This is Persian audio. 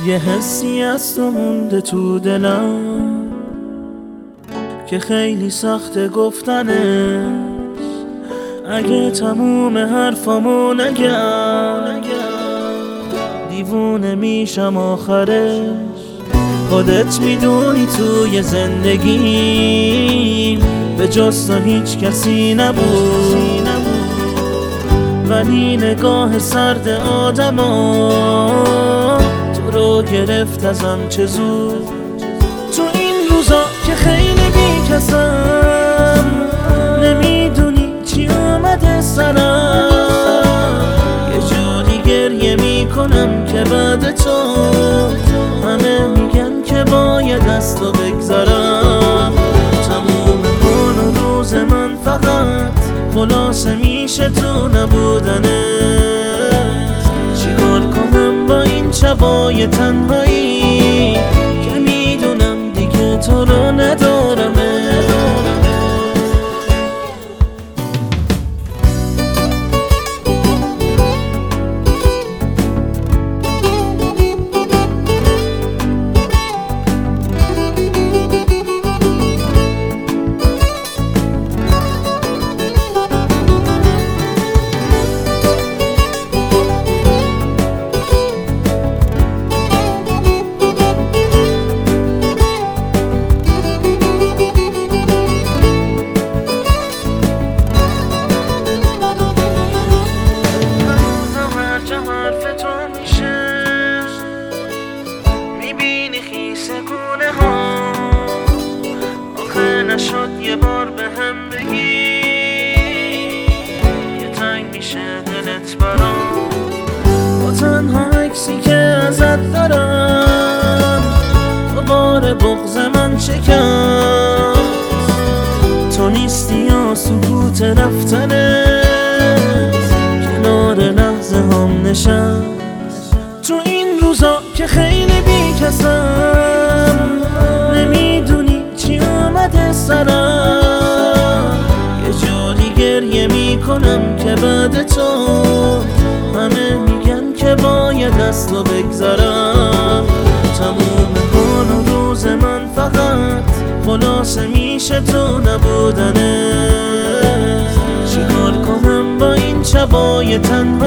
یه حسی از تو مونده تو دلم که خیلی سخته گفتنش. اگه تموم حرفامو نگم دیوونه میشم آخرش. خودت میدونی توی زندگی به جز تو هیچ کسی نبود، ولی نگاه سرد آدما تو رو گرفت ازم چه زود. تو این روزا که خیلی بیکسم نمیدونی چی اومده سرم، یه جوری گریه میکنم که بعد تو همه میگن که باید از تو بگذرم. تموم کن و روز من فقط خلاصه میشه تو نبودنت. چیکار کنم با این شبای تنهایی که میدونم دیگه تو رو ندارم. نشد یه بار به هم بگی یه تنگ میشه دلت برام. با تنها عکسی که ازت دارم دوباره بغض من شکست. تو نیستی یا سکوت رفتنت کنار لحظه هم نشست. تو این روزا که خیلی بیکسم نمیدونی چی اومده سرم، یه جوری گریه میکنم که بعد تو همه میگن که باید از تو بگذرم. تموم کن و روز من فقط خلاصه میشه تو نبودنت. چیکار کنم با این شبای تنها